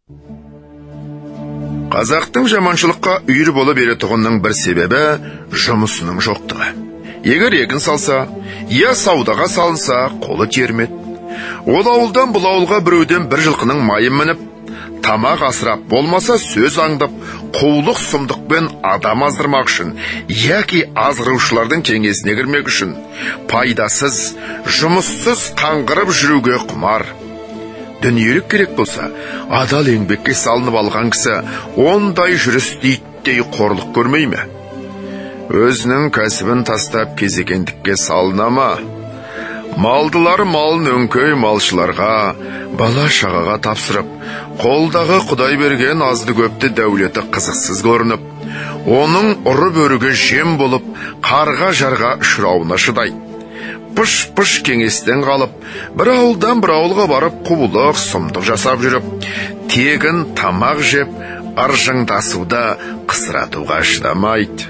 Қазақтың жаманшылыққа үйір болып беретұғынның бір себебі жұмысының жоқтығы. Егер егін салса, я саудаға салынса, қолы термет. Ол ауылдан бұл ауылға біреуден бір жылқының майын мініп, тамақ асырап болмаса сөз аңдып, қулық сұмдықпен адам аздырмақ үшін, яки азғырушылардың кеңесіне кірмек үшін, пайдасыз, жұмыссыз қаңғырып жүруге құмар. Дүниелік керек болса, адал еңбекке салынып алған кісі ондай жүріс дейттей қорлық көрмей ме? Өзінің кәсібін тастап кезекендікке салына ма? Малдылар малын өңкей малшыларға, бала шағаға тапсырып, қолдағы Құдай берген азды көпті дәулеті қызықсыз көрініп, оның ұры бөріге жем болып, қарға жарға ұшырауына шыдайды. Пыш-пыш кеңестен қалып, бір ауылдан бір ауылға барып, құбылық, сұмдық жасап жүріп, тегін тамақ жеп, ыржыңдасуда қысыратуға шыдамайды.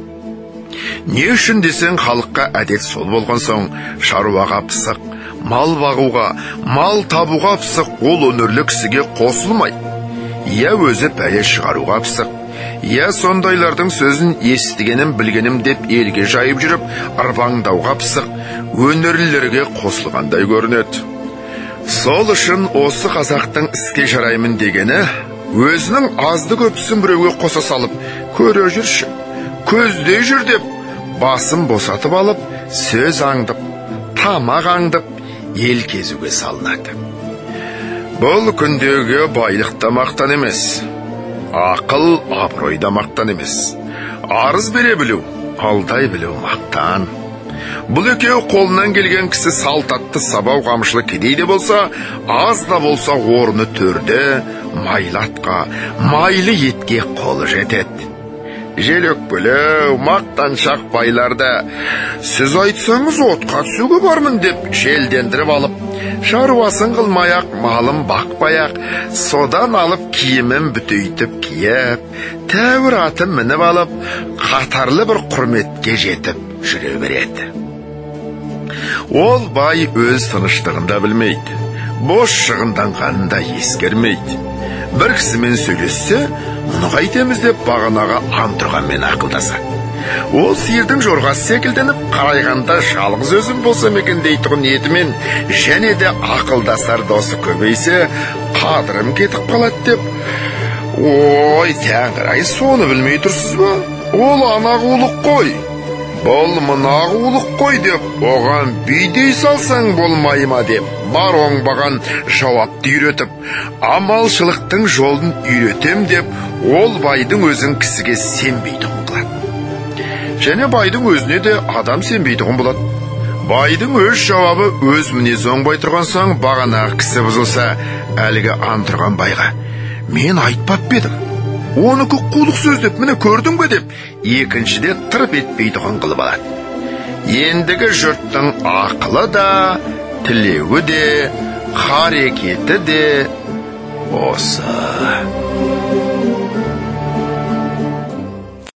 Не үшін десең, халыққа әдет сол болған соң, шаруаға пысық, мал бағуға, мал табуға пысық ол өнерлі кісіге қосылмайды. Я өзі пәле шығаруға пысық, я сондайлардың сөзін естігенім білгенім деп елге жайып жүріп, арбаңдауға пысық, өнерлілерге қосылғандай көрінеді. Сол үшін осы қазақтың іске жараймын дегені, өзінің азды көпсін біреуге қоса салып, көре жүрші, көздей жүр деп, басын босатып алып, сөз аңдып, тамақ аңдып, ел кезуге салынады. Бұл күндегі байлық тамақтан емес, ақыл абыройда мақтан емес, арыз бере білу, алдай білу мақтан. Бұл екеу қолынан келген кісі салтатты сабау қамшылы кедей де болса, аз да болса орны төрде, майлы атқа, майлы етке қолы жетеді. Жел өкпелеу, мақтаншақ байларды, сіз айтсаңыз отқа түсуге бармын деп желдендіріп алып, шаруасын қылмаяқ, малын бақпаяқ, содан алып киімін бүтейтіп киіп, тәуір атын мініп алып, қатарлы бір құрметке жетіп жүре береді. Ол бай өз тыныштығында білмейді, бос шығынданғанын да ескермейді. Бір кісімен сөйлессе, мұны қайтеміз деп бағанаға антұрғанмен ақылдаса. Ол сиырдың жорғасы секілденіп, қарайғанда жалғыз өзім болсам екен дейтұғын етімен, және де ақылдасар досы көбейсе, қадырым кетіп қалады деп. Ой, тәңір-ай, соны білмей тұрсыз ба? Ол анағулық қой, бұл мұнағулық қой деп, оған бүйдей салсаң болмай ма деп, бар оңбаған жауапты үйретіп, амалшылықтың жолын үйретем деп, ол байдың өзін кісіге сенбейтұғын қылады. Және байдың өзіне де адам сенбейтұғын болады. Байдың өз жауабы өз мінез оңбай тұрған соң, бағанағы кісі бұзылса, әлгі антұрған байға, мен айтпап бедім, оныкі қулық сөз деп, міне көрдің бе деп, екіншіде тырып етпейтұғын қылып алады. Ендігі жұрттың ақылы да, тілеуі де, қарекеті де осы.